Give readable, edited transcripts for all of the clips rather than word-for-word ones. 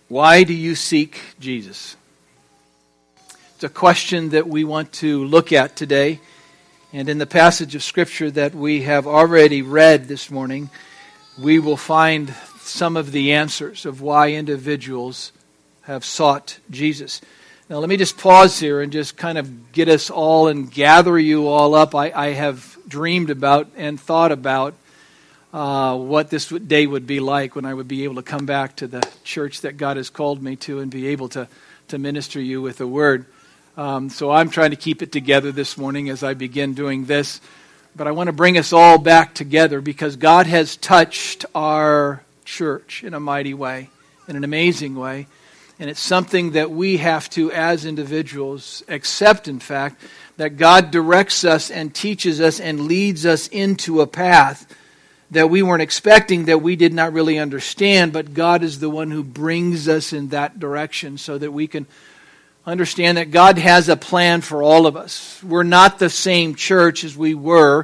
Why do you seek Jesus? It's a question that we want to look at today. And in the passage of Scripture that we have already read this morning, we will find some of the answers of why individuals have sought Jesus. Now let me just pause here and just kind of get us all and gather you all up. I have dreamed about and thought about what this day would be like when I would be able to come back to the church that God has called me to and be able to minister you with a word. So I'm trying to keep it together this morning as I begin doing this. But I want to bring us all back together because God has touched our church in a mighty way, in an amazing way. And it's something that we have to, as individuals, accept, in fact, that God directs us and teaches us and leads us into a path that we weren't expecting, that we did not really understand, but God is the one who brings us in that direction so that we can understand that God has a plan for all of us. We're not the same church as we were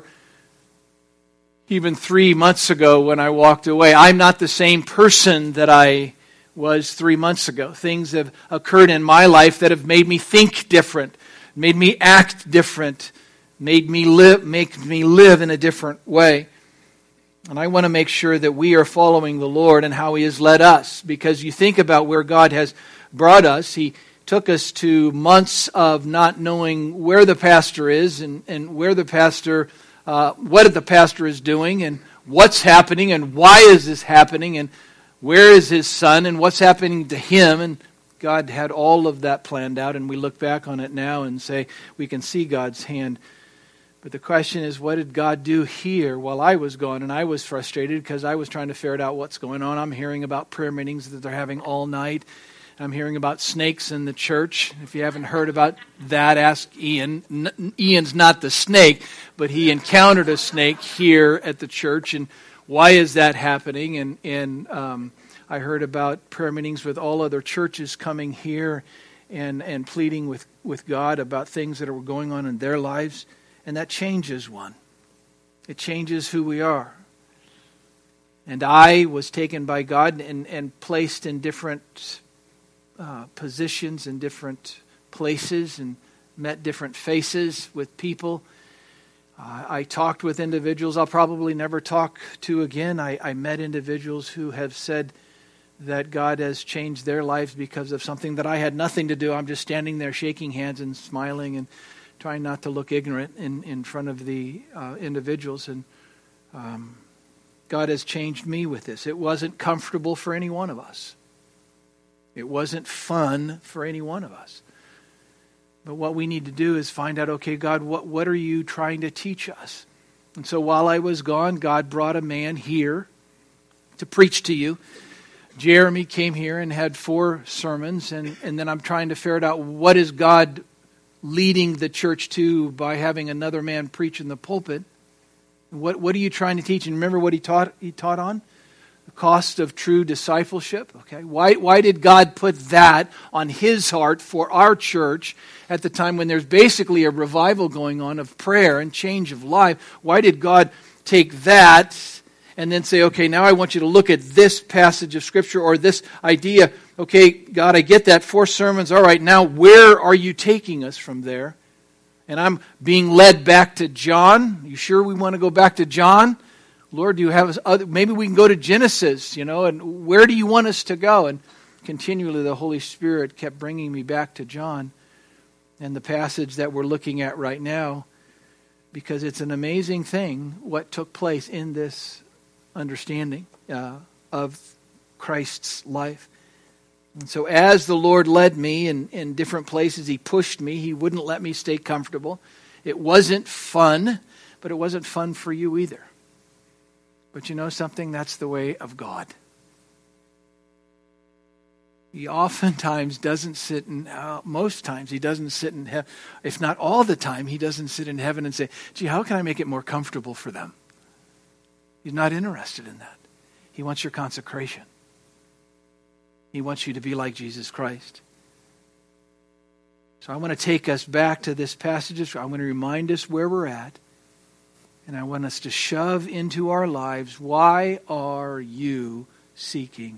even 3 months ago when I walked away. I'm not the same person that I was 3 months ago. Things have occurred in my life that have made me think different, made me act different, make me live in a different way. And I want to make sure that we are following the Lord and how He has led us. Because you think about where God has brought us. He took us to months of not knowing where the pastor is and where the pastor, what the pastor is doing and what's happening and why is this happening and where is his son and what's happening to him. And God had all of that planned out, and we look back on it now and say we can see God's hand. But the question is, what did God do here while I was gone? And I was frustrated because I was trying to figure out what's going on. I'm hearing about prayer meetings that they're having all night. I'm hearing about snakes in the church. If you haven't heard about that, ask Ian. Ian's not the snake, but he encountered a snake here at the church. And why is that happening? And I heard about prayer meetings with all other churches coming here and pleading with God about things that are going on in their lives. And that changes one. It changes who we are. And I was taken by God and placed in different positions in different places and met different faces with people. I talked with individuals I'll probably never talk to again. I met individuals who have said that God has changed their lives because of something that I had nothing to do. I'm just standing there shaking hands and smiling and trying not to look ignorant in front of the individuals. And God has changed me with this. It wasn't comfortable for any one of us. It wasn't fun for any one of us. But what we need to do is find out, okay, God, what are you trying to teach us? And so while I was gone, God brought a man here to preach to you. Jeremy came here and had 4 sermons, and then I'm trying to figure out what is God leading the church to by having another man preach in the pulpit. What are you trying to teach? And remember what he taught on? The cost of true discipleship. Okay, why did God put that on His heart for our church at the time when there's basically a revival going on of prayer and change of life? Why did God take that and then say, okay, now I want you to look at this passage of Scripture or this idea. Okay, God, I get that. 4 sermons. All right, now where are you taking us from there? And I'm being led back to John. You sure we want to go back to John? Lord, do you have other? Maybe we can go to Genesis, and where do you want us to go? And continually the Holy Spirit kept bringing me back to John and the passage that we're looking at right now, because it's an amazing thing what took place in this understanding of Christ's life. And so as the Lord led me in different places, He pushed me. He wouldn't let me stay comfortable. It wasn't fun, but it wasn't fun for you either. But you know something? That's the way of God. He oftentimes doesn't sit in, most times He doesn't sit in heaven. If not all the time, He doesn't sit in heaven and say, gee, how can I make it more comfortable for them? He's not interested in that. He wants your consecration. He wants you to be like Jesus Christ. So I want to take us back to this passage. I want to remind us where we're at. And I want us to shove into our lives, why are you seeking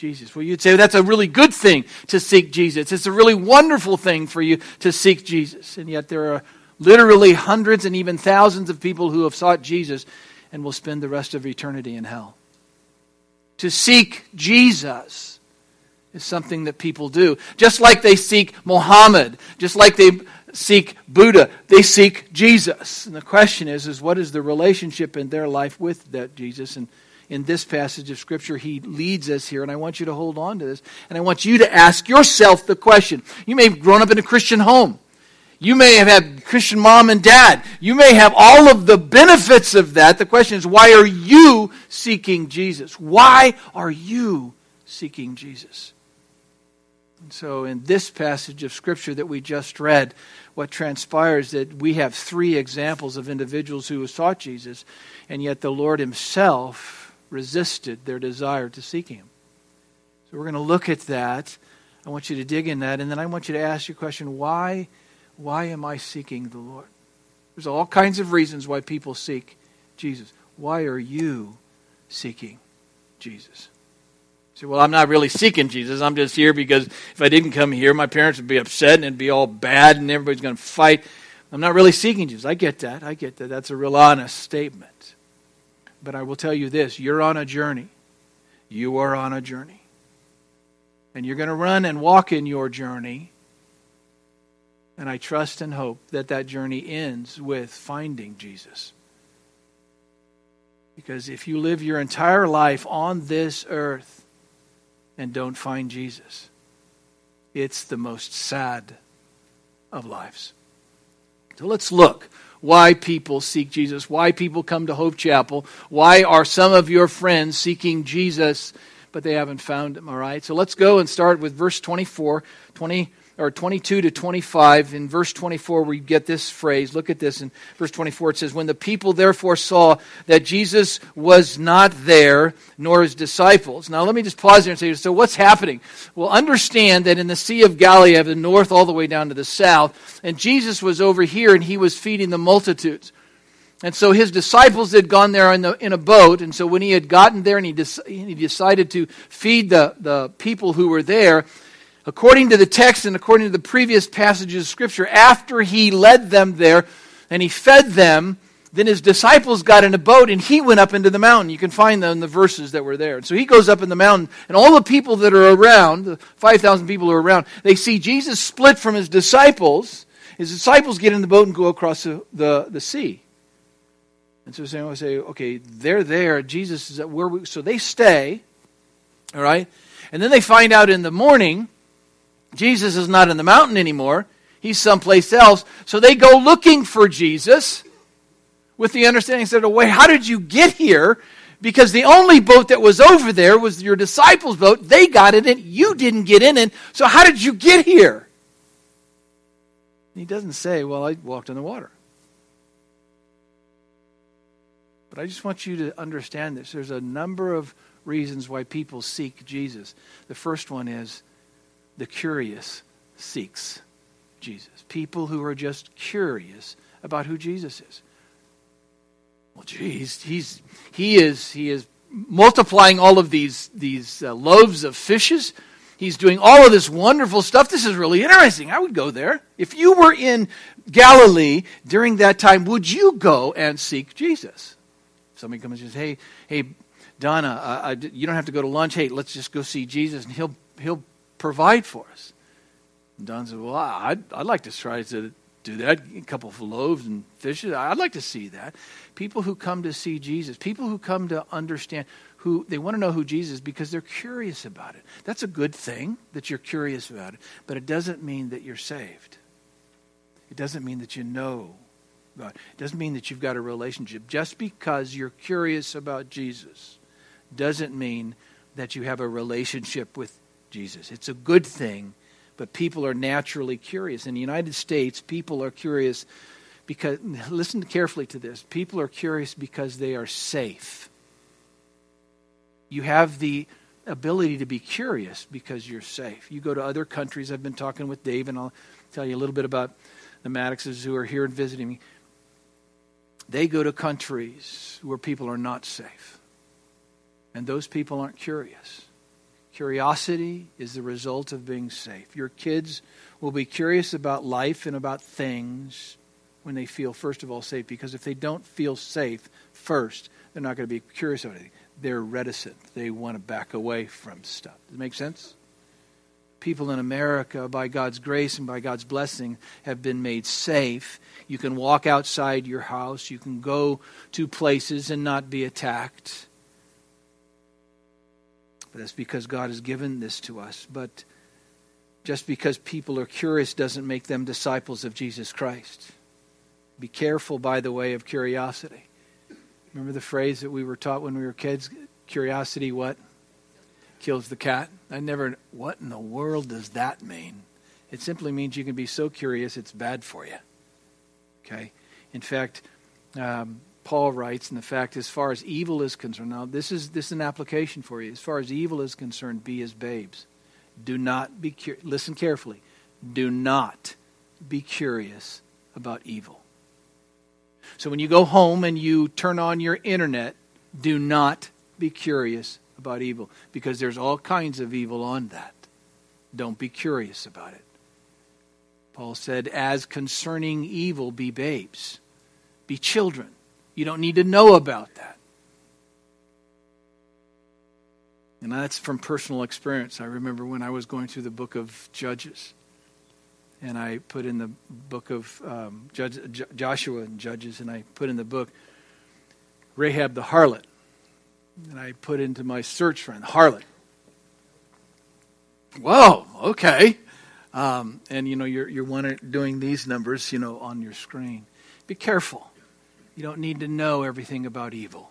Jesus. Well, you'd say that's a really good thing to seek Jesus. It's a really wonderful thing for you to seek Jesus. And yet there are literally hundreds and even thousands of people who have sought Jesus and will spend the rest of eternity in hell. To seek Jesus is something that people do. Just like they seek Muhammad, just like they seek Buddha, they seek Jesus. And the question is what is the relationship in their life with that Jesus? And in this passage of Scripture, he leads us here, and I want you to hold on to this. And I want you to ask yourself the question. You may have grown up in a Christian home. You may have had Christian mom and dad. You may have all of the benefits of that. The question is, why are you seeking Jesus? Why are you seeking Jesus? And so in this passage of Scripture that we just read, what transpires that we have three examples of individuals who sought Jesus, and yet the Lord himself resisted their desire to seek him. So we're going to look at that. I want you to dig in that, and then I want you to ask your question, why am I seeking the Lord? There's all kinds of reasons why people seek Jesus. Why are you seeking Jesus? You say, well, I'm not really seeking Jesus. I'm just here because if I didn't come here, my parents would be upset and it'd be all bad and everybody's going to fight. I'm not really seeking Jesus. I get that. That's a real honest statement. But I will tell you this. You're on a journey. You are on a journey. And you're going to run and walk in your journey. And I trust and hope that that journey ends with finding Jesus. Because if you live your entire life on this earth and don't find Jesus, it's the most sad of lives. So let's look why people seek Jesus, why people come to Hope Chapel, why are some of your friends seeking Jesus, but they haven't found him, all right? So let's go and start with verse 22 to 25. In verse 24, we get this phrase. Look at this. In verse 24, it says, when the people therefore saw that Jesus was not there, nor his disciples. Now, let me just pause there and say, so what's happening? Well, understand that in the Sea of Galilee, of the north all the way down to the south, and Jesus was over here, and he was feeding the multitudes. And so his disciples had gone there in a boat, and so when he had gotten there and he decided to feed the people who were there, according to the text and according to the previous passages of Scripture, after he led them there and he fed them, then his disciples got in a boat and he went up into the mountain. You can find them in the verses that were there. And so he goes up in the mountain, and all the people that are around, the 5,000 people who are around, they see Jesus split from his disciples. His disciples get in the boat and go across the sea. And so they say, okay, they're there. Jesus is at where we... So they stay, all right? And then they find out in the morning, Jesus is not in the mountain anymore. He's someplace else. So they go looking for Jesus with the understanding that, wait, how did you get here? Because the only boat that was over there was your disciples' boat. They got in it. You didn't get in it. So how did you get here? And he doesn't say, well, I walked on the water. But I just want you to understand this. There's a number of reasons why people seek Jesus. The first one is the curious seeks Jesus. People who are just curious about who Jesus is. Well, geez, he is multiplying all of these loaves of fishes. He's doing all of this wonderful stuff. This is really interesting. I would go there. If you were in Galilee during that time, would you go and seek Jesus? Somebody comes and says, hey, Donna, you don't have to go to lunch. Hey, let's just go see Jesus, and he'll provide for us. And Don said, well, I'd like to try to do that. A couple of loaves and fishes. I'd like to see that. People who come to see Jesus, people who come to understand, they want to know who Jesus is because they're curious about it. That's a good thing that you're curious about it, but it doesn't mean that you're saved. It doesn't mean that you know God. It doesn't mean that you've got a relationship. Just because you're curious about Jesus doesn't mean that you have a relationship with Jesus. It's a good thing, but people are naturally curious. In the United States, people are curious because, listen carefully to this, people are curious because they are safe. You have the ability to be curious because you're safe. You go to other countries. I've been talking with Dave, and I'll tell you a little bit about the Maddoxes who are here and visiting me. They go to countries where people are not safe. And those people aren't curious. Curiosity is the result of being safe. Your kids will be curious about life and about things when they feel, first of all, safe. Because if they don't feel safe first, they're not going to be curious about anything. They're reticent. They want to back away from stuff. Does it make sense? People in America, by God's grace and by God's blessing, have been made safe. You can walk outside your house. You can go to places and not be attacked. But that's because God has given this to us. But just because people are curious doesn't make them disciples of Jesus Christ. Be careful, by the way, of curiosity. Remember the phrase that we were taught when we were kids? Curiosity, what? Kills the cat. What in the world does that mean? It simply means you can be so curious it's bad for you. Okay? In fact, Paul writes, and the fact, as far as evil is concerned, now this is an application for you. As far as evil is concerned, be as babes. Do not be curious. Listen carefully. Do not be curious about evil. So when you go home and you turn on your internet, do not be curious about evil, because there's all kinds of evil on that. Don't be curious about it. Paul said, as concerning evil, be babes. Be children. You don't need to know about that. And that's from personal experience. I remember when I was going through the book of Judges, and I put in the book of Joshua and Judges, and I put in the book Rahab the harlot. And I put into my search friend, harlot. Whoa, okay. And you're doing these numbers, on your screen. Be careful. You don't need to know everything about evil.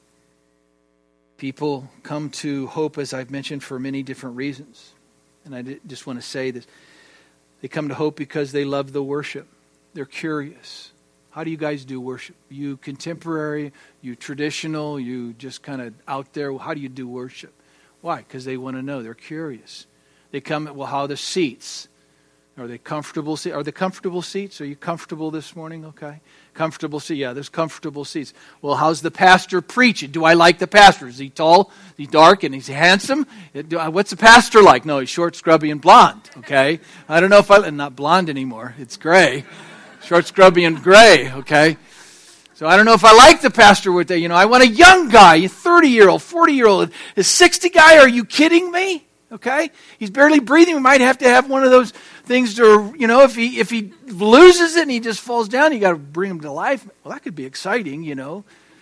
People come to hope, as I've mentioned, for many different reasons. And I just want to say this. They come to hope because they love the worship. They're curious. How do you guys do worship? You contemporary, you traditional, you just kind of out there? How do you do worship? Why? Because they want to know. They're curious. They come, how are the seats? Are they comfortable? Are the comfortable seats? Are you comfortable this morning? Okay. Comfortable seat. Yeah, there's comfortable seats. Well, how's the pastor preaching? Do I like the pastor? Is he tall? Is he dark? And is he handsome? What's the pastor like? No, he's short, scrubby, and blonde. Okay. I don't know if not blonde anymore. It's gray. Short, scrubby, and gray. Okay. So I don't know if I like the pastor with that. I want a young guy, a 30-year-old, 40-year-old, a 60 guy. Are you kidding me? Okay? He's barely breathing. We might have to have one of those things to, if he loses it and he just falls down, you got to bring him to life. Well, that could be exciting, So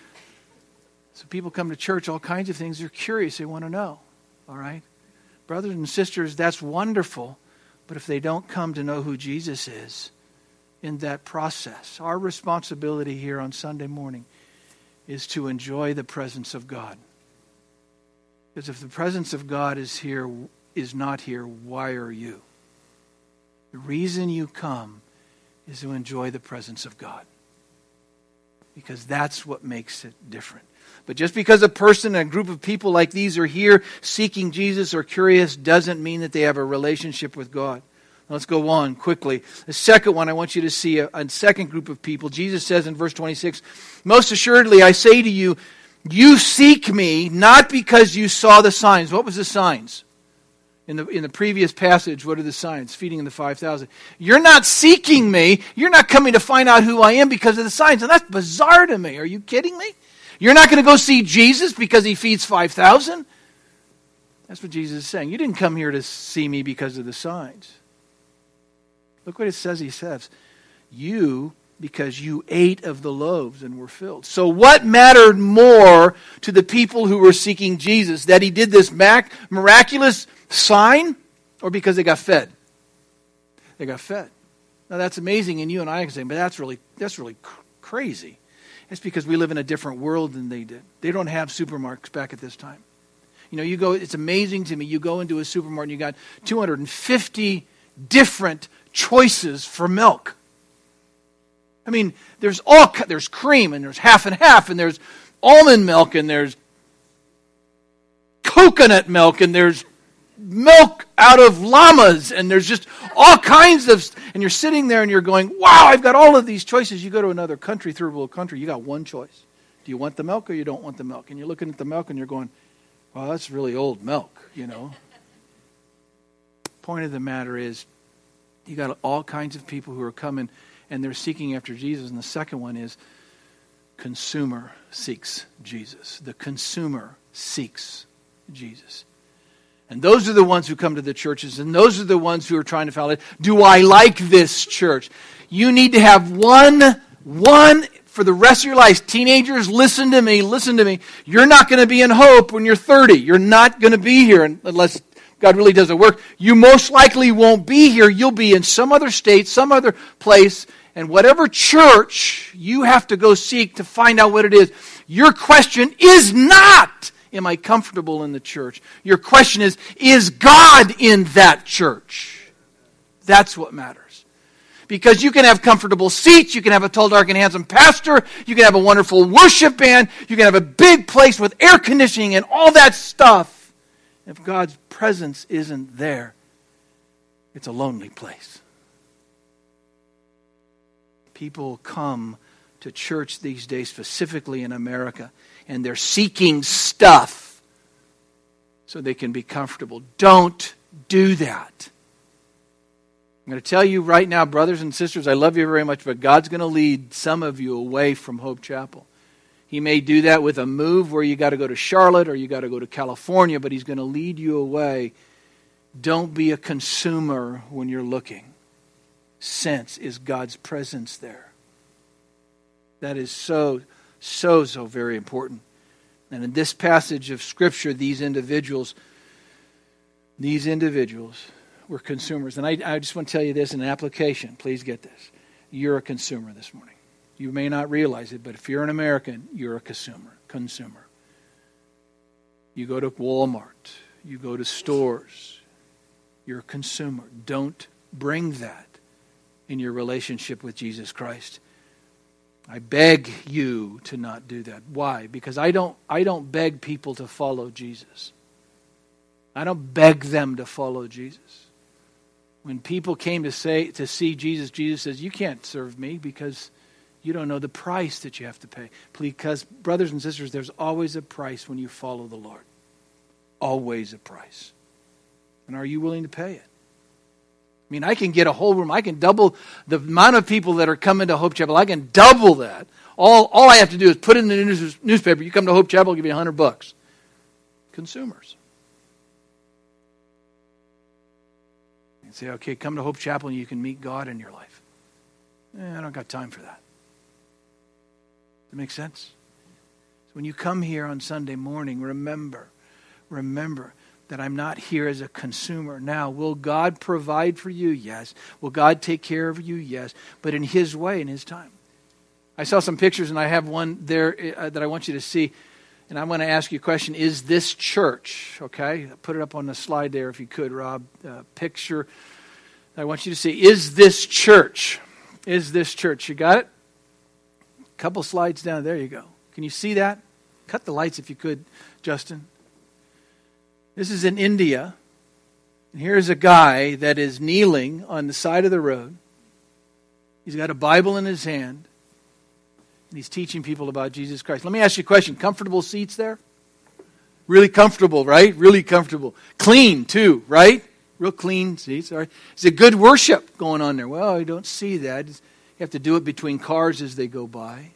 people come to church, all kinds of things. They're curious. They want to know. All right? Brothers and sisters, that's wonderful. But if they don't come to know who Jesus is in that process, our responsibility here on Sunday morning is to enjoy the presence of God. Because if the presence of God is not here, why are you? The reason you come is to enjoy the presence of God. Because that's what makes it different. But just because a person, a group of people like these are here seeking Jesus or curious doesn't mean that they have a relationship with God. Let's go on quickly. The second one, I want you to see a second group of people. Jesus says in verse 26, most assuredly I say to you, you seek me not because you saw the signs. What was the signs? In the previous passage, what are the signs? Feeding the 5,000. You're not seeking me. You're not coming to find out who I am because of the signs. And that's bizarre to me. Are you kidding me? You're not going to go see Jesus because he feeds 5,000? That's what Jesus is saying. You didn't come here to see me because of the signs. Look what it says. He says, because you ate of the loaves and were filled. So what mattered more to the people who were seeking Jesus? That he did this miraculous sign, or because they got fed? They got fed. Now that's amazing, and you and I can say, but that's really crazy. It's because we live in a different world than they did. They don't have supermarkets back at this time. You go, it's amazing to me, you go into a supermarket and you got 250 different choices for milk. I mean, there's cream, and there's half and half, and there's almond milk, and there's coconut milk, and there's milk out of llamas, and there's just all kinds of, and you're sitting there and you're going, wow, I've got all of these choices. You go to another country, third world country, you got one choice. Do you want the milk or you don't want the milk? And you're looking at the milk and you're going, wow, that's really old milk, Point of the matter is, you got all kinds of people who are coming and they're seeking after Jesus. And the second one is, consumer seeks Jesus. The consumer seeks Jesus. And those are the ones who come to the churches, and those are the ones who are trying to follow it. Do I like this church? You need to have one for the rest of your life. Teenagers, listen to me. You're not going to be in Hope when you're 30. You're not going to be here unless God really does a work. You most likely won't be here. You'll be in some other state, some other place, and whatever church you have to go seek to find out what it is. Your question is not, am I comfortable in the church? Your question is God in that church? That's what matters. Because you can have comfortable seats, you can have a tall, dark, and handsome pastor, you can have a wonderful worship band, you can have a big place with air conditioning and all that stuff. If God's presence isn't there, it's a lonely place. People come to church these days, specifically in America, and they're seeking stuff so they can be comfortable. Don't do that. I'm going to tell you right now, brothers and sisters, I love you very much, but God's going to lead some of you away from Hope Chapel. He may do that with a move where you got to go to Charlotte or you got to go to California, but He's going to lead you away. Don't be a consumer when you're looking. Sense, is God's presence there? That is so very important. And in this passage of Scripture, these individuals were consumers. And I just want to tell you this in an application. Please get this. You're a consumer this morning. You may not realize it, but if you're an American, you're a consumer. You go to Walmart. You go to stores. You're a consumer. Don't bring that in your relationship with Jesus Christ. I beg you to not do that. Why? Because I don't beg people to follow Jesus. I don't beg them to follow Jesus. When people came to see Jesus, Jesus says, you can't serve me because you don't know the price that you have to pay. Because, brothers and sisters, there's always a price when you follow the Lord. Always a price. And are you willing to pay it? I mean, I can get a whole room. I can double the amount of people that are coming to Hope Chapel. I can double that. All I have to do is put it in the newspaper. You come to Hope Chapel, I'll give you $100. Consumers. You say, okay, come to Hope Chapel and you can meet God in your life. I don't got time for that. Does that make sense? So when you come here on Sunday morning, remember that I'm not here as a consumer. Now, will God provide for you? Yes. Will God take care of you? Yes. But in His way, in His time. I saw some pictures, and I have one there that I want you to see. And I want to ask you a question. Is this church? Okay? Put it up on the slide there if you could, Rob. Picture. I want you to see. Is this church? Is this church? You got it? A couple slides down. There you go. Can you see that? Cut the lights if you could, Justin. This is in India. And here's a guy that is kneeling on the side of the road. He's got a Bible in his hand. And he's teaching people about Jesus Christ. Let me ask you a question. Comfortable seats there? Really comfortable, right? Really comfortable. Clean, too, right? Real clean seats. All right. Is it good worship going on there? Well, you don't see that. You have to do it between cars as they go by.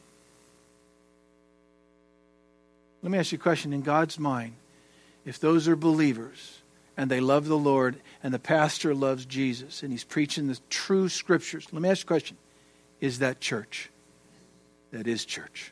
Let me ask you a question. In God's mind, if those are believers and they love the Lord and the pastor loves Jesus and he's preaching the true Scriptures, let me ask you a question. Is that church? That is church.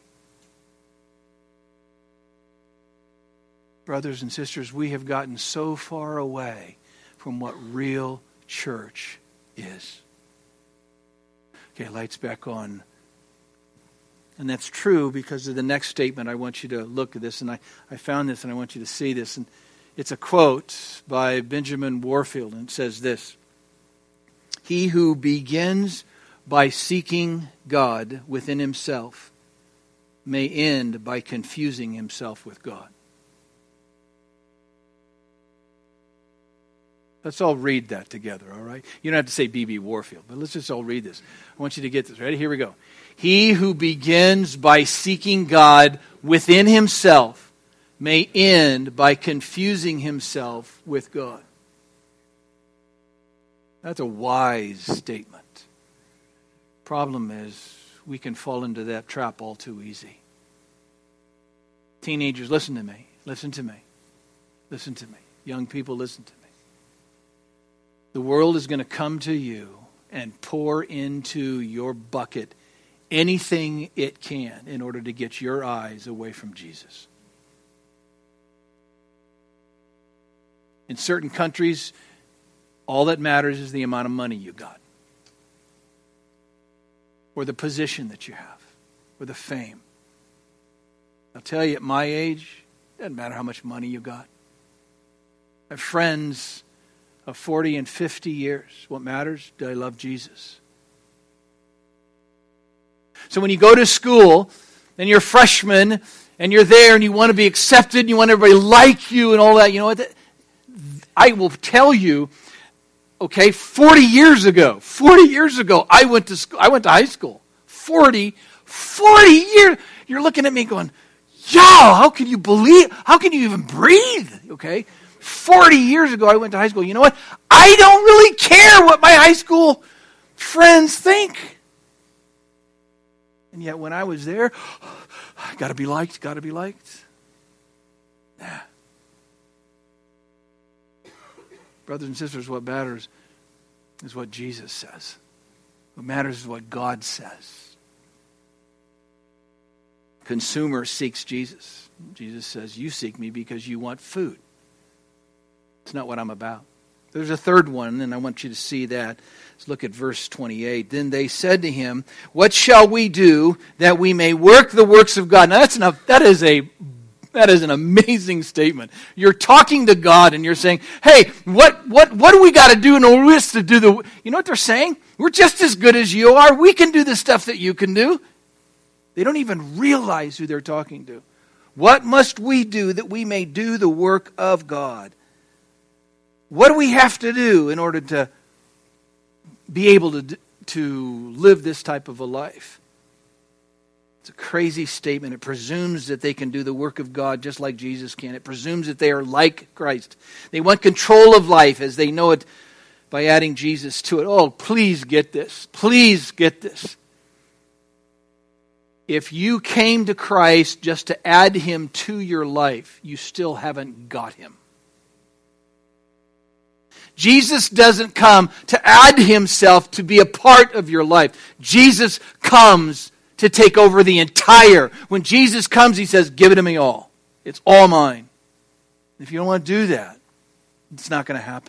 Brothers and sisters, we have gotten so far away from what real church is. Okay, lights back on. And that's true because of the next statement. I want you to look at this, and I found this, and I want you to see this. And it's a quote by Benjamin Warfield, and it says this: "He who begins by seeking God within himself may end by confusing himself with God." Let's all read that together, all right? You don't have to say B.B. Warfield, but let's just all read this. I want you to get this. Ready? Here we go. He who begins by seeking God within himself may end by confusing himself with God. That's a wise statement. Problem is, we can fall into that trap all too easy. Teenagers, listen to me. Listen to me. Listen to me. Young people, listen to me. The world is going to come to you and pour into your bucket anything it can in order to get your eyes away from Jesus. In certain countries, all that matters is the amount of money you got, or the position that you have, or the fame. I'll tell you, at my age, it doesn't matter how much money you got. I have friends of 40 and 50 years. What matters? Do I love Jesus? So when you go to school, and you're a freshman, and you're there, and you want to be accepted, and you want everybody to like you, and all that, you know what? I will tell you, okay, 40 years ago, I went to school. I went to high school. 40 years. You're looking at me going, yo, how can you even breathe? Okay, 40 years ago, I went to high school. You know what? I don't really care what my high school friends think. And yet when I was there, got to be liked. Nah. Brothers and sisters, what matters is what Jesus says. What matters is what God says. Consumer seeks Jesus. Jesus says, you seek me because you want food. It's not what I'm about. There's a third one, and I want you to see that. Let's look at verse 28. Then they said to him, what shall we do that we may work the works of God? Now that is an amazing statement. You're talking to God and you're saying, hey, what do we got to do in order to do the... You know what they're saying? We're just as good as you are. We can do the stuff that you can do. They don't even realize who they're talking to. What must we do that we may do the work of God? What do we have to do in order to be able to live this type of a life? It's a crazy statement. It presumes that they can do the work of God just like Jesus can. It presumes that they are like Christ. They want control of life as they know it by adding Jesus to it. Oh, please get this. Please get this. If you came to Christ just to add Him to your life, you still haven't got Him. Jesus doesn't come to add Himself to be a part of your life. Jesus comes to take over the entire. When Jesus comes, He says, give it to me all. It's all mine. If you don't want to do that, it's not going to happen.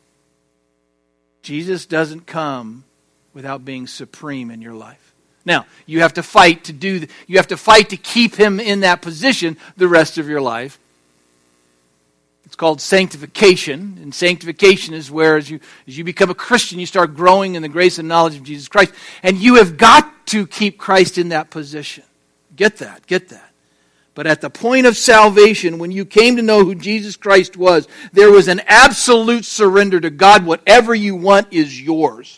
Jesus doesn't come without being supreme in your life. Now, you have to fight to keep Him in that position the rest of your life. It's called sanctification, and sanctification is where as you become a Christian, you start growing in the grace and knowledge of Jesus Christ, and you have got to keep Christ in that position. Get that. But at the point of salvation, when you came to know who Jesus Christ was, there was an absolute surrender to God. Whatever you want is yours.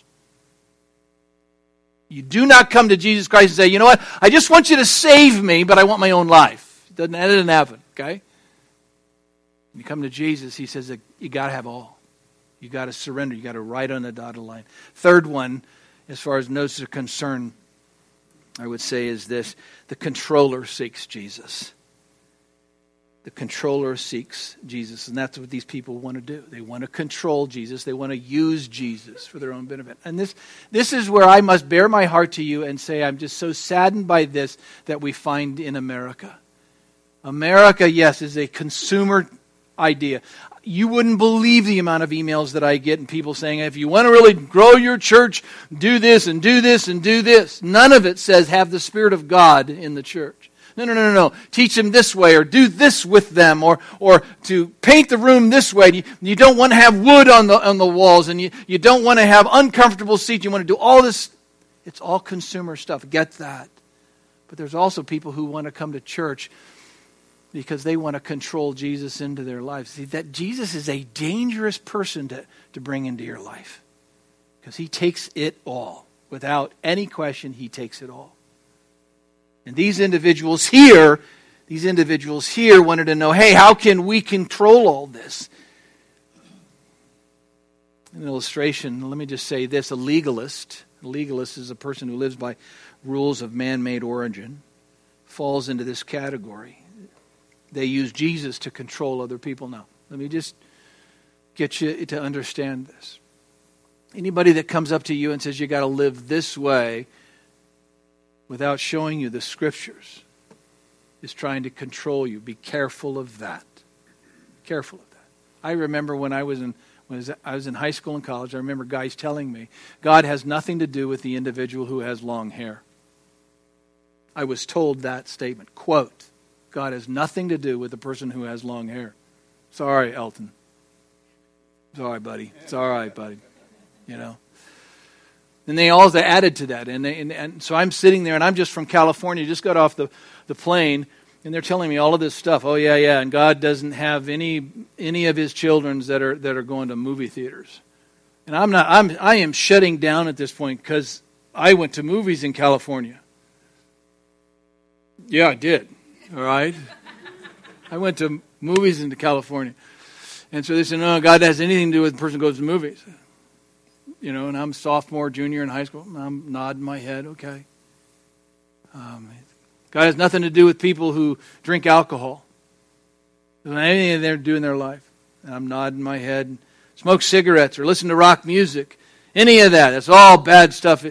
You do not come to Jesus Christ and say, you know what, I just want you to save me, but I want my own life. That doesn't happen, okay? When you come to Jesus, He says that you got to have all. You got to surrender. You got to write on the dotted line. Third one, as far as notes are concerned, I would say is this: the controller seeks Jesus. The controller seeks Jesus, and that's what these people want to do. They want to control Jesus. They want to use Jesus for their own benefit. And this is where I must bare my heart to you and say I'm just so saddened by this that we find in America. America, yes, is a consumer idea. You wouldn't believe the amount of emails that I get and people saying, if you want to really grow your church, do this and do this and do this. None of it says have the Spirit of God in the church. No. Teach them this way, or do this with them, or to paint the room this way. You don't want to have wood on the walls, and you don't want to have uncomfortable seats. You want to do all this. It's all consumer stuff. Get that. But there's also people who want to come to church because they want to control Jesus into their lives. See, that Jesus is a dangerous person to bring into your life, because He takes it all. Without any question, He takes it all. And these individuals here wanted to know, hey, how can we control all this? An illustration, let me just say this. A legalist is a person who lives by rules of man-made origin, falls into this category. They use Jesus to control other people. Now, let me just get you to understand this. Anybody that comes up to you and says you got to live this way without showing you the Scriptures is trying to control you. Be careful of that. Careful of that. I remember when I was in high school and college, I remember guys telling me, God has nothing to do with the individual who has long hair. I was told that statement, quote, God has nothing to do with the person who has long hair. Sorry, Elton. Sorry, buddy. It's all right, buddy. You know. And they all added to that. And so I'm sitting there, and I'm just from California, just got off the plane, and they're telling me all of this stuff. Oh, yeah, and God doesn't have any of His children that are going to movie theaters. And I am shutting down at this point because I went to movies in California. Yeah, I did. All right? I went to movies in California. And so they said, no, God has anything to do with the person who goes to movies. You know, and I'm sophomore, junior in high school. And I'm nodding my head, okay. God has nothing to do with people who drink alcohol. There's anything they're doing in their life. And I'm nodding my head. Smoke cigarettes or listen to rock music. Any of that. That's all bad stuff.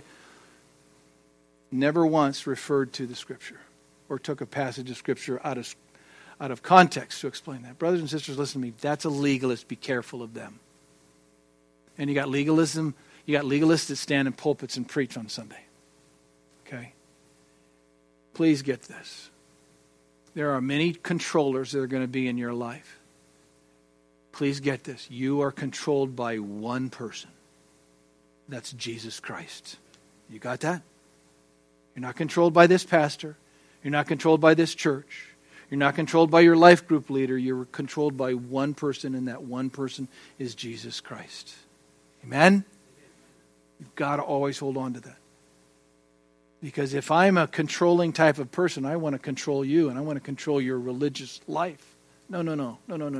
Never once referred to the Scripture or took a passage of Scripture out of context to explain that. Brothers and sisters, listen to me. That's a legalist. Be careful of them. And you got legalism. You got legalists that stand in pulpits and preach on Sunday. Okay? Please get this. There are many controllers that are going to be in your life. Please get this. You are controlled by one person. That's Jesus Christ. You got that? You're not controlled by this pastor. You're not controlled by this church. You're not controlled by your life group leader. You're controlled by one person, and that one person is Jesus Christ. Amen? You've got to always hold on to that. Because if I'm a controlling type of person, I want to control you, and I want to control your religious life. No.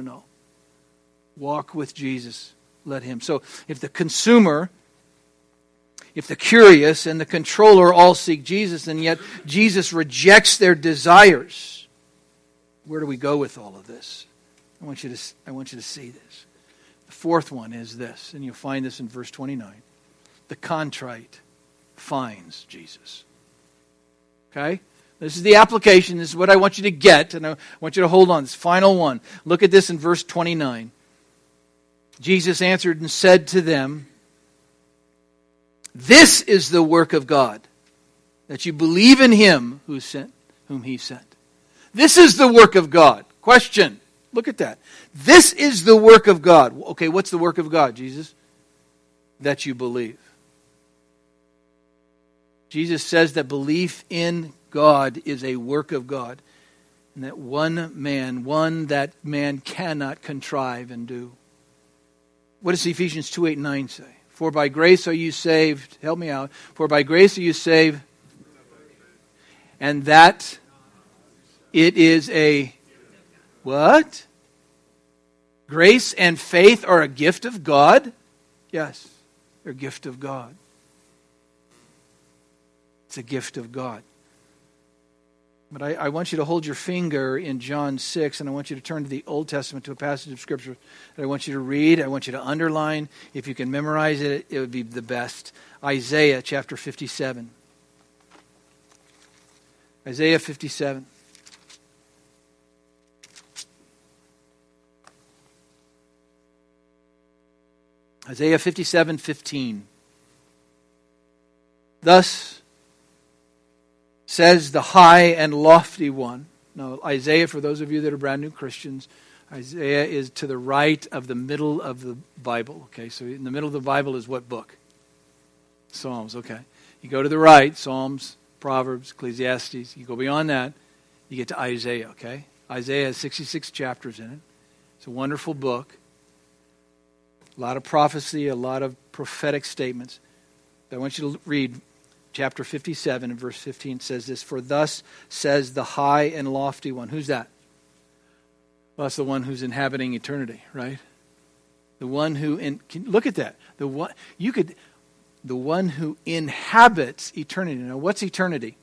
Walk with Jesus. Let Him. So if the consumer, if the curious, and the controller all seek Jesus, and yet Jesus rejects their desires, where do we go with all of this? I want you to see this. The fourth one is this, and you'll find this in verse 29. The contrite finds Jesus. Okay? This is the application. This is what I want you to get, and I want you to hold on. This final one. Look at this in verse 29. Jesus answered and said to them, this is the work of God, that you believe in Him whom He sent. This is the work of God. Question. Look at that. This is the work of God. Okay, what's the work of God, Jesus? That you believe. Jesus says that belief in God is a work of God. And that that man cannot contrive and do. What does Ephesians 2:8-9 say? For by grace are you saved. Help me out. For by grace are you saved. And that it is a what? Grace and faith are a gift of God? Yes, they're a gift of God. It's a gift of God. But I want you to hold your finger in John 6, and I want you to turn to the Old Testament, to a passage of Scripture that I want you to read. I want you to underline. If you can memorize it, it would be the best. Isaiah chapter 57. Isaiah 57. Isaiah 57:15. Thus says the high and lofty one. Now, Isaiah, for those of you that are brand new Christians, Isaiah is to the right of the middle of the Bible. Okay, so in the middle of the Bible is what book? Psalms, okay. You go to the right, Psalms, Proverbs, Ecclesiastes. You go beyond that, you get to Isaiah, okay? Isaiah has 66 chapters in it. It's a wonderful book. A lot of prophecy, a lot of prophetic statements. I want you to read chapter 57 and verse 15. Says this, for thus says the high and lofty one. Who's that? Well, that's the one who's inhabiting eternity, right? The one who look at that. The one who inhabits eternity. Now, what's eternity?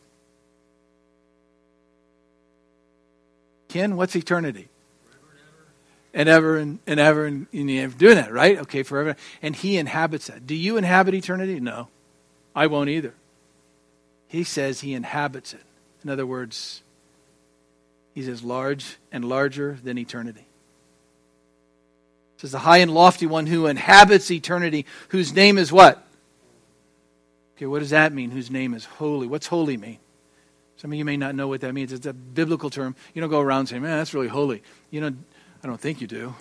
Ken, what's eternity? And ever and ever and you're doing that, right? Okay, forever. And he inhabits that. Do you inhabit eternity? No. I won't either. He says he inhabits it. In other words, he's as large and larger than eternity. It says the high and lofty one who inhabits eternity, whose name is what? Okay, what does that mean? Whose name is holy? What's holy mean? Some of you may not know what that means. It's a biblical term. You don't go around saying, man, that's really holy. I don't think you do.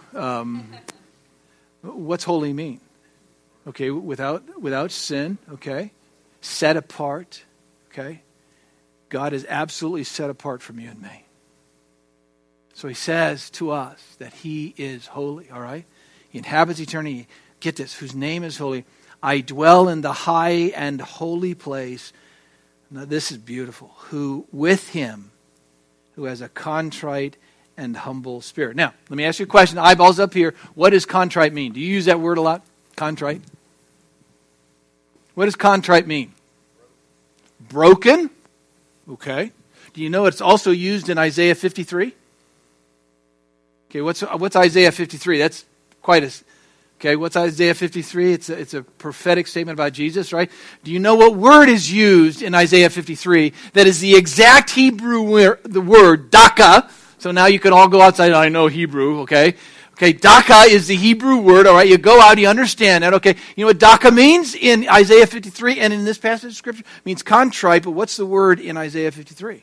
What's holy mean? Okay, without sin, okay? Set apart, okay? God is absolutely set apart from you and me. So he says to us that he is holy, all right? He inhabits eternity. Get this, whose name is holy. I dwell in the high and holy place. Now this is beautiful. Who with him, who has a contrite and humble spirit. Now, let me ask you a question. Eyeballs up here. What does contrite mean? Do you use that word a lot? Contrite? What does contrite mean? Broken? Okay. Do you know it's also used in Isaiah 53? Okay, what's Isaiah 53? That's quite a... Okay, what's Isaiah 53? It's a prophetic statement about Jesus, right? Do you know what word is used in Isaiah 53 that is the exact Hebrew word, the word daka? So now you can all go outside. I know Hebrew, okay? Okay, daka is the Hebrew word, all right? You go out, you understand that, okay? You know what daka means in Isaiah 53 and in this passage of Scripture? It means contrite, but what's the word in Isaiah 53?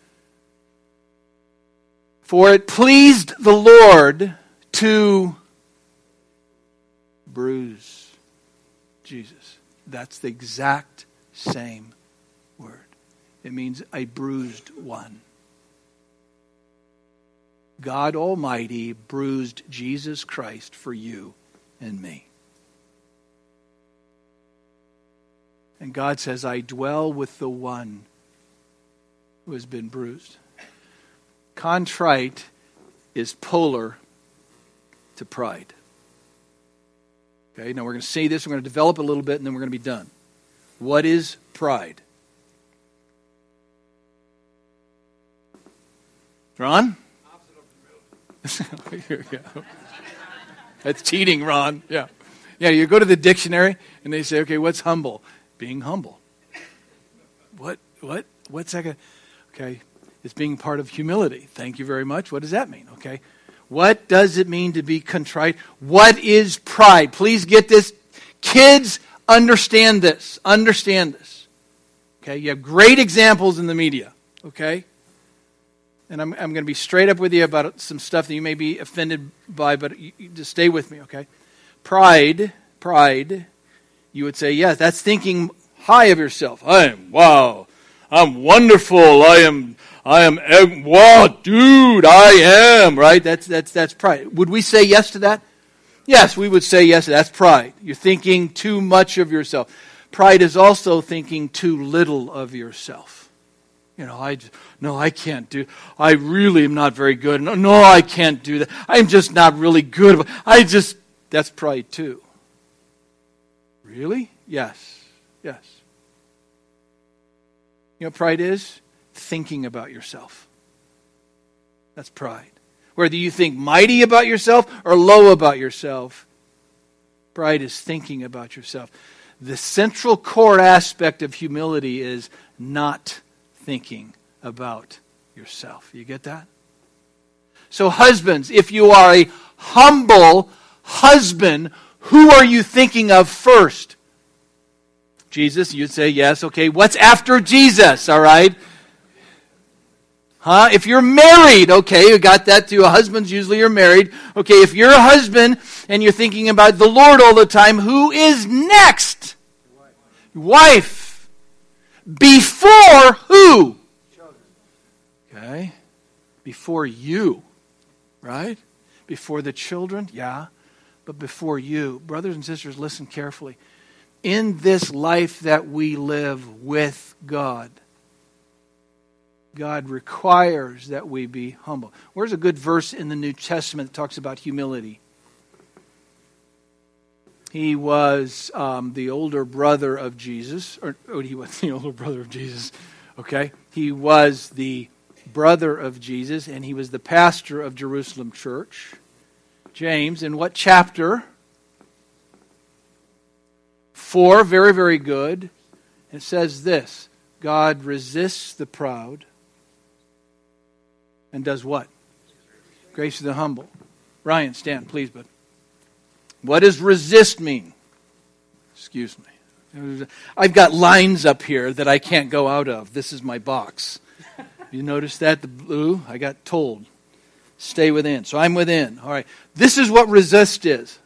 For it pleased the Lord to bruise Jesus. That's the exact same word. It means a bruised one. God Almighty bruised Jesus Christ for you and me. And God says, I dwell with the one who has been bruised. Contrite is polar to pride. Okay, now we're going to say this, we're going to develop a little bit, and then we're going to be done. What is pride? Ron? That's cheating, Ron. Yeah, you go to the dictionary, and they say, okay, what's humble? Being humble. What's that? Okay, it's being part of humility. Thank you very much. What does that mean? Okay. What does it mean to be contrite? What is pride? Please get this. Kids, understand this. Understand this. Okay, you have great examples in the media. Okay? And I'm going to be straight up with you about some stuff that you may be offended by, but you just stay with me, okay? Pride, you would say, yes, that's thinking high of yourself. I'm wonderful. Wow, dude, I am, right? That's pride. Would we say yes to that? Yes, we would say yes to that. That's pride. You're thinking too much of yourself. Pride is also thinking too little of yourself. I can't do. I really am not very good. No, I can't do that. I'm just not really good. That's pride too. Really? Yes. You know what pride is? Thinking about yourself. That's pride. Whether you think mighty about yourself or low about yourself, pride is thinking about yourself. The central core aspect of humility is not thinking about yourself. You get that? So husbands, if you are a humble husband, who are you thinking of first? Jesus, you'd say yes. Okay, what's after Jesus, all right? If you're married, okay, you got that too. Husbands usually are married. Okay, if you're a husband and you're thinking about the Lord all the time, who is next? Wife. Before who? Okay. Before you. Right? Before the children? Yeah. But before you. Brothers and sisters, listen carefully. In this life that we live with God, God requires that we be humble. Where's a good verse in the New Testament that talks about humility? He was the older brother of Jesus. He was the older brother of Jesus. Okay. He was the brother of Jesus, and he was the pastor of Jerusalem Church. James, in what chapter? 4, very, very good. It says this: God resists the proud and does what? Grace to the humble. Ryan, stand, please, bud. What does resist mean? Excuse me. I've got lines up here that I can't go out of. This is my box. You notice that? The blue? I got told. Stay within. So I'm within. All right. This is what resist is.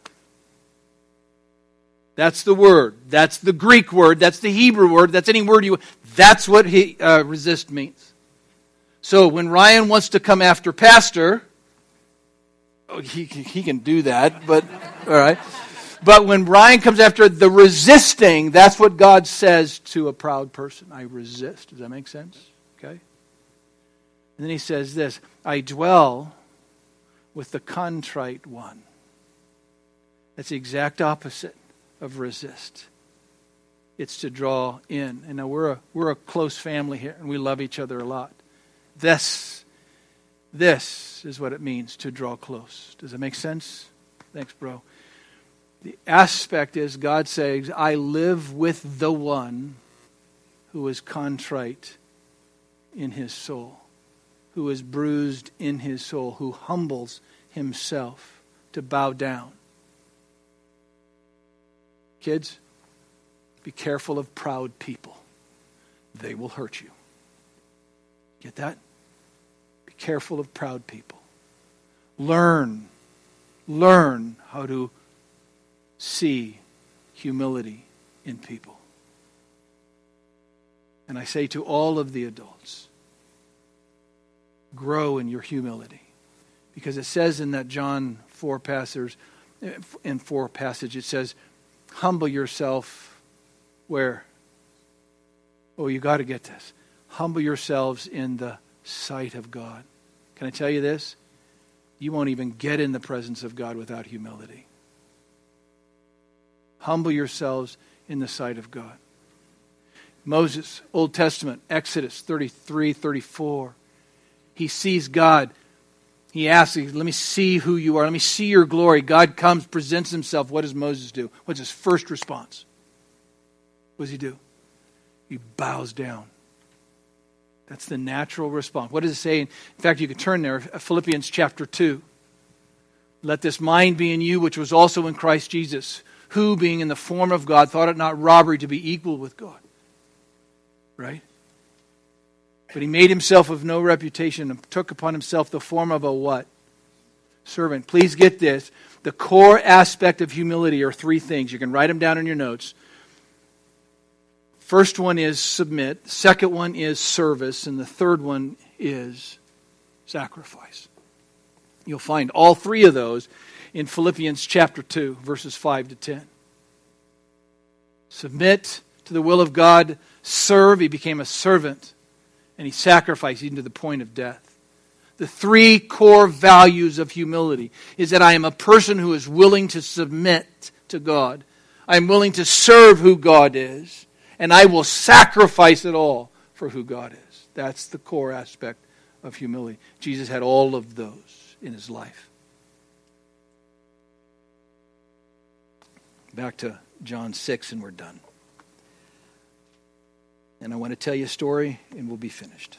That's the word. That's the Greek word. That's the Hebrew word. That's any word you... That's what resist means. So when Ryan wants to come after Pastor... Oh, he can do that, but... All right. But when Ryan comes after the resisting, that's what God says to a proud person. I resist. Does that make sense? Okay. And then he says this: I dwell with the contrite one. That's the exact opposite of resist. It's to draw in. And now we're a close family here, and we love each other a lot. This is what it means to draw close. Does that make sense? Thanks, bro. The aspect is God says, I live with the one who is contrite in his soul, who is bruised in his soul, who humbles himself to bow down. Kids, be careful of proud people. They will hurt you. Get that? Be careful of proud people. Learn how to see humility in people. And I say to all of the adults, grow in your humility. Because it says in that John 4 passage, it says, humble yourself where? Oh, you got to get this. Humble yourselves in the sight of God. Can I tell you this? You won't even get in the presence of God without humility. Humble yourselves in the sight of God. Moses, Old Testament, Exodus 33, 34. He sees God. He asks, let me see who you are. Let me see your glory. God comes, presents himself. What does Moses do? What's his first response? What does he do? He bows down. That's the natural response. What does it say? In fact, you can turn there. Philippians chapter 2. Let this mind be in you, which was also in Christ Jesus, who, being in the form of God, thought it not robbery to be equal with God. Right? But he made himself of no reputation and took upon himself the form of a what? Servant. Please get this. The core aspect of humility are 3 things. You can write them down in your notes. First one is submit. The second one is service. And the third one is sacrifice. You'll find all 3 of those in Philippians chapter 2, verses 5 to 10. Submit to the will of God. Serve. He became a servant. And he sacrificed even to the point of death. The 3 core values of humility is that I am a person who is willing to submit to God. I am willing to serve who God is. And I will sacrifice it all for who God is. That's the core aspect of humility. Jesus had all of those in his life. Back to John 6 and we're done. And I want to tell you a story and we'll be finished.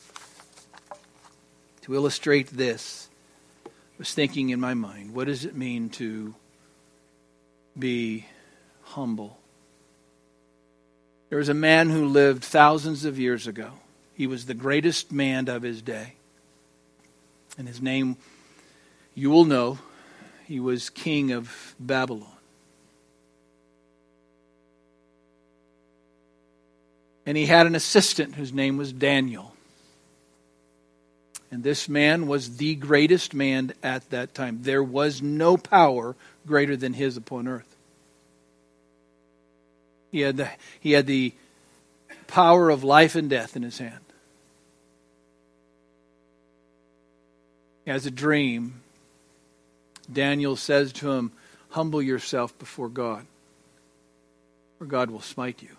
To illustrate this, I was thinking in my mind, what does it mean to be humble? There was a man who lived thousands of years ago. He was the greatest man of his day. And his name, you will know, he was king of Babylon. And he had an assistant whose name was Daniel. And this man was the greatest man at that time. There was no power greater than his upon earth. He had the power of life and death in his hand. He has a dream. Daniel says to him, humble yourself before God, or God will smite you.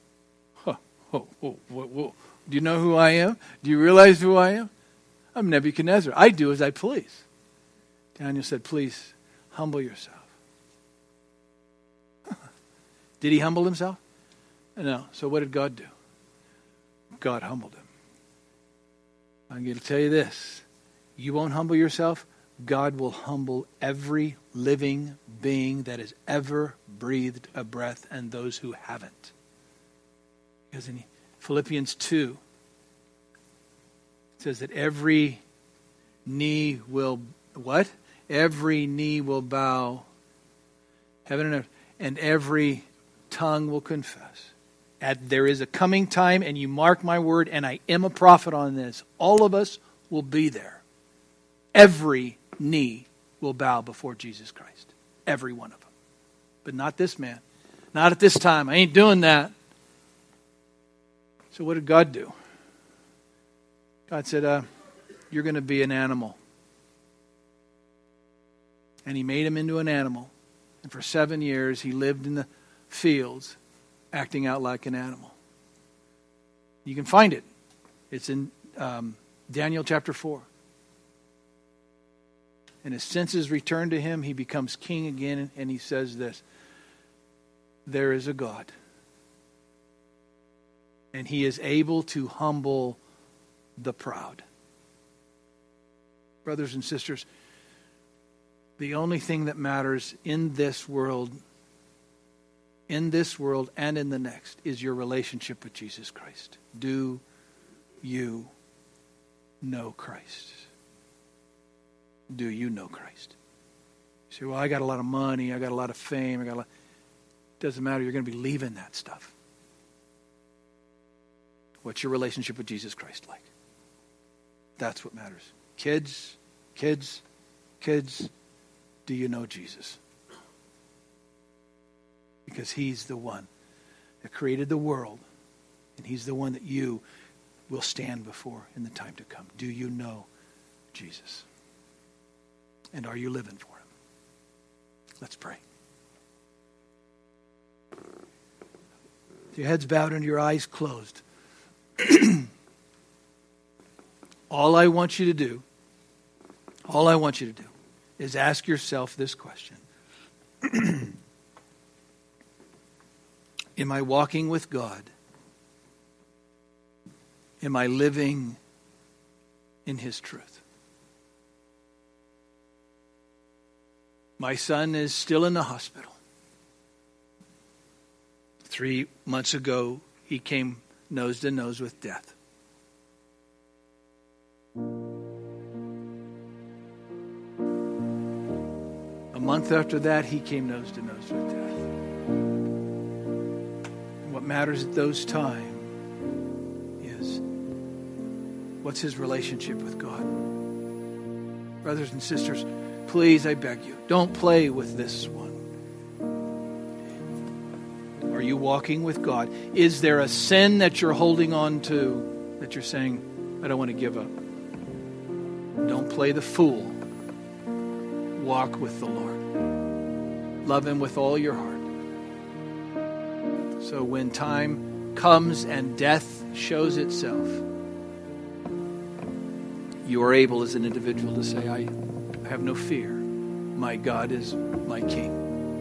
Whoa. Do you know who I am? Do you realize who I am? I'm Nebuchadnezzar. I do as I please. Daniel said, please humble yourself. Did he humble himself? No. So what did God do? God humbled him. I'm going to tell you this. You won't humble yourself, God will humble every living being that has ever breathed a breath and those who haven't. Because in Philippians 2, it says that every knee will, what? Every knee will bow, heaven and earth, and every tongue will confess. There is a coming time, and you mark my word, and I am a prophet on this. All of us will be there. Every knee will bow before Jesus Christ. Every one of them. But not this man. Not at this time. I ain't doing that. So what did God do? God said, you're going to be an animal. And he made him into an animal. And for 7 years, he lived in the fields, acting out like an animal. You can find it. It's in Daniel chapter 4. And his senses return to him. He becomes king again. And he says this, there is a God. And he is able to humble the proud. Brothers and sisters, the only thing that matters in this world and in the next is your relationship with Jesus Christ. Do you know Christ? Do you know Christ? You say, well, I got a lot of money, I got a lot of fame, doesn't matter, you're going to be leaving that stuff. What's your relationship with Jesus Christ like? That's what matters. Kids, do you know Jesus? Because he's the one that created the world, and he's the one that you will stand before in the time to come. Do you know Jesus? And are you living for him? Let's pray. With your heads bowed and your eyes closed. All I want you to do is ask yourself this question. Am I walking with God? Am I living in his truth? My son is still in the hospital. 3 months ago, he came nose to nose with death. A month after that, he came nose to nose with death. And what matters at those times is what's his relationship with God. Brothers and sisters, please, I beg you, don't play with this one. Are you walking with God? Is there a sin that you're holding on to that you're saying, I don't want to give up? Don't play the fool. Walk with the Lord. Love him with all your heart. So when time comes and death shows itself, you are able as an individual to say, I have no fear. My God is my King.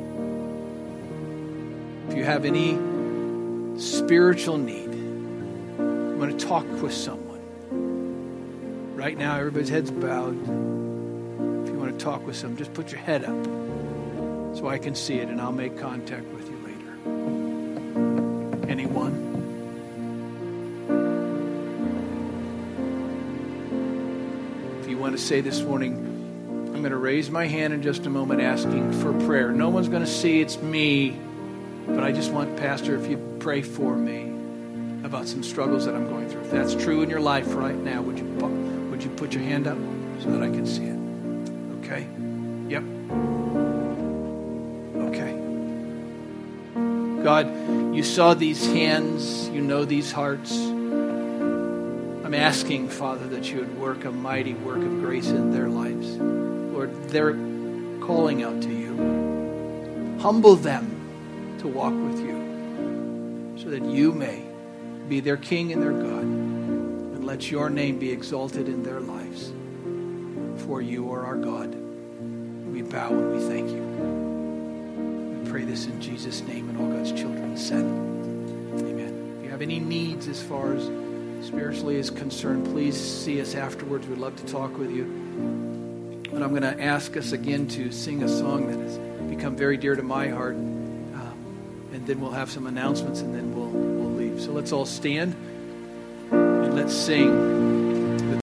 If you have any spiritual need, you want to talk with someone. Right now, everybody's head's bowed. If you want to talk with someone, just put your head up so I can see it, and I'll make contact with you later. Anyone? If you want to say this morning, I'm going to raise my hand in just a moment asking for prayer. No one's going to see it's me, but I just want, Pastor, if you pray for me about some struggles that I'm going through. If that's true in your life right now, would you put your hand up so that I can see it? Okay? Yep. Okay. God, you saw these hands. You know these hearts. I'm asking, Father, that you would work a mighty work of grace in their lives. Lord, they're calling out to you. Humble them to walk with you so that you may be their king and their God. And let your name be exalted in their lives. For you are our God. We bow and we thank you. We pray this in Jesus' name, and all God's children said, amen. If you have any needs as far as spiritually is concerned, please see us afterwards. We'd love to talk with you. But I'm going to ask us again to sing a song that has become very dear to my heart. And then we'll have some announcements, and then we'll leave. So let's all stand and let's sing.